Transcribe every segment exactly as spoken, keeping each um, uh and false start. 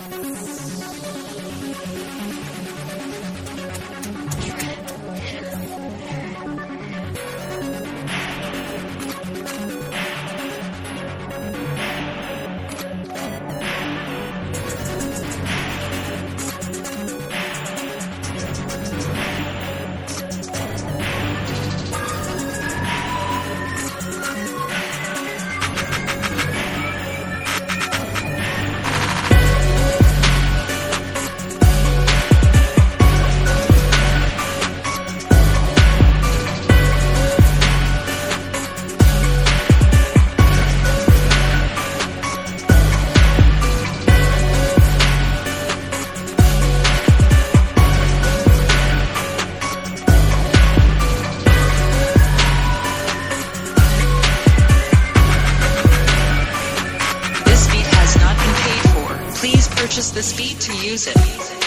Purchase this beat to use it.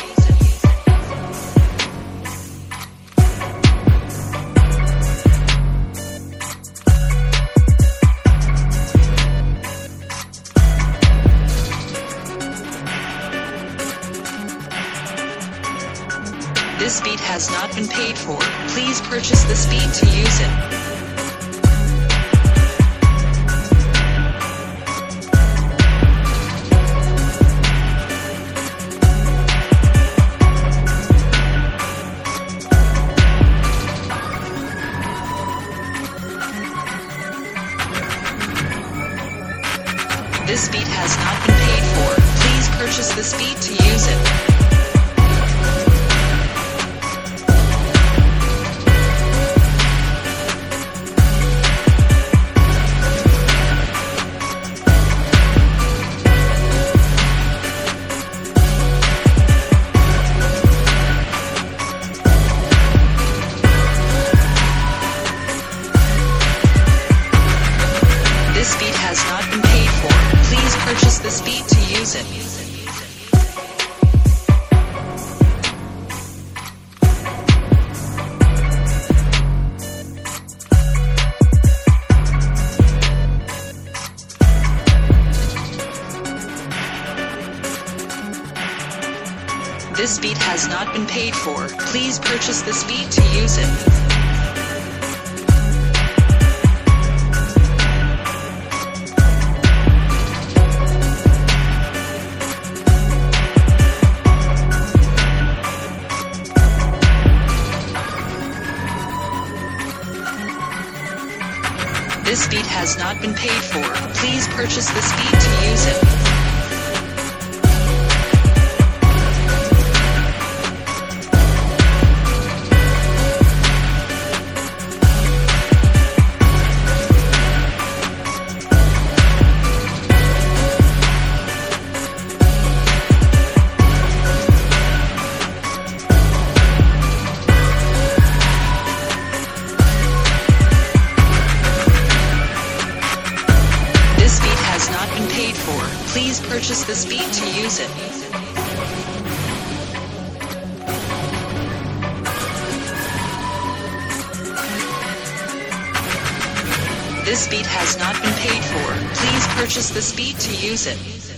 This beat has not been paid for. Please purchase this beat to use it. This beat has not been paid for. Please purchase this beat to use it. This beat has not been paid for. Please purchase this beat to use it. This beat has not been paid for. Please purchase this beat to use it. This beat has not been paid for. Please purchase this beat to use it. Please purchase this beat to use it. This beat has not been paid for. Please purchase this beat to use it.